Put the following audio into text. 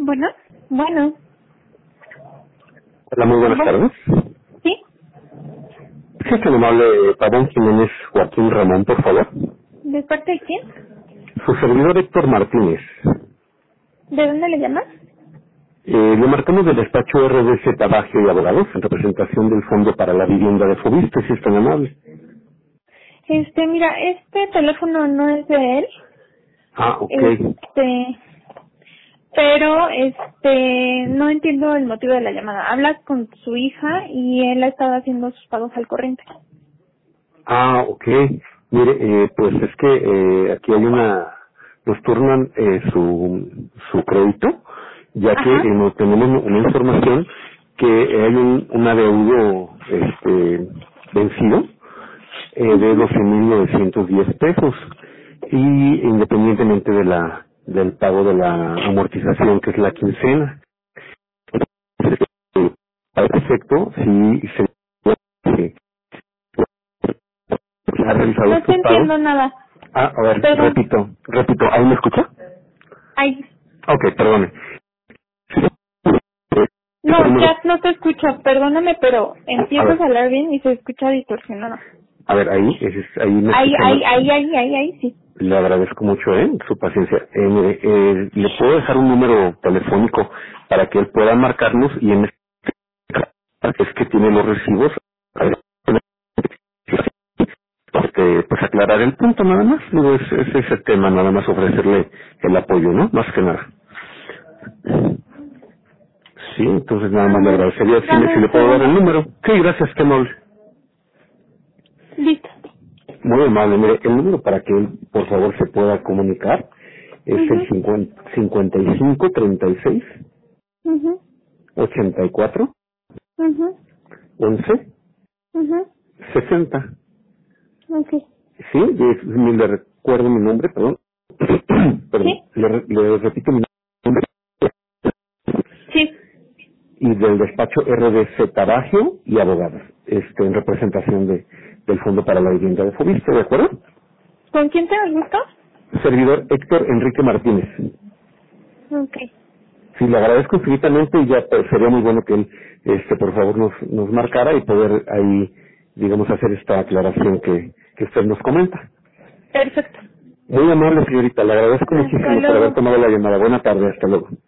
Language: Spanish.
Bueno, bueno, Hola, muy buenas bueno, tardes. ¿sí? Sí, tan amable, Pabón Jiménez Joaquín Ramón, por favor. ¿De parte de quién? Su servidor Héctor Martínez. ¿De dónde le llamas? Le marcamos del despacho RDC Tabagio y Abogados en representación del Fondo para la Vivienda de Fobiste, si es tan amable. Mira, este teléfono no es de él, Ah, ok. este, pero, no entiendo el motivo de la llamada. Habla con su hija y él ha estado haciendo sus pagos al corriente. Ah, ok. Mire, pues es que aquí hay nos turnan su crédito, ya que Ajá. nos tenemos una información que hay un adeudo vencido de Mhm. 12.910 pesos, y independientemente del pago de la amortización, que es la quincena. Para ese efecto, si se ha realizado No te estos pagos. entiendo nada. A ver, Perdón. repito, ¿ahí me escucha? Ay, Ok, perdone. Este no, número, ya no te escucho. Perdóname, pero a empiezas ver, a hablar bien y se escucha distorsionado. ahí me Ahí, escucha ahí, más. ahí, ahí, ahí, ahí, sí. Le agradezco mucho, su paciencia. Mire, le puedo dejar un número telefónico para que él pueda marcarnos, y en este caso es que tiene los recibos, pues aclarar el punto nada más. Digo, es ese tema, nada más ofrecerle el apoyo, ¿no? Más que nada. Sí, entonces nada A más le ver, agradecería dame si le un puedo dar el segundo. número. Sí, gracias, qué amable. Listo. Muy amable. Mire, el número para que él, por favor, se pueda comunicar es el Mhm, 55 36 mhm, 84 mhm, 11 mhm. 60. Okay. Sí, le recuerdo mi nombre, perdón. Perdón, ¿Sí? le repito mi nombre, Sí. y del despacho RDC Tabagio y Abogados, en representación del Fondo para la Vivienda de Fobiste, ¿de acuerdo? ¿Con quién te gusta? Servidor Héctor Enrique Martínez. Okay. Sí, le agradezco infinitamente, y ya pues, sería muy bueno que él, por favor, nos marcara y poder ahí, digamos, hacer esta aclaración que usted nos comenta. Perfecto. Muy amable, señorita, le agradezco Hasta muchísimo por haber luego. tomado la llamada. Buena tarde, hasta luego.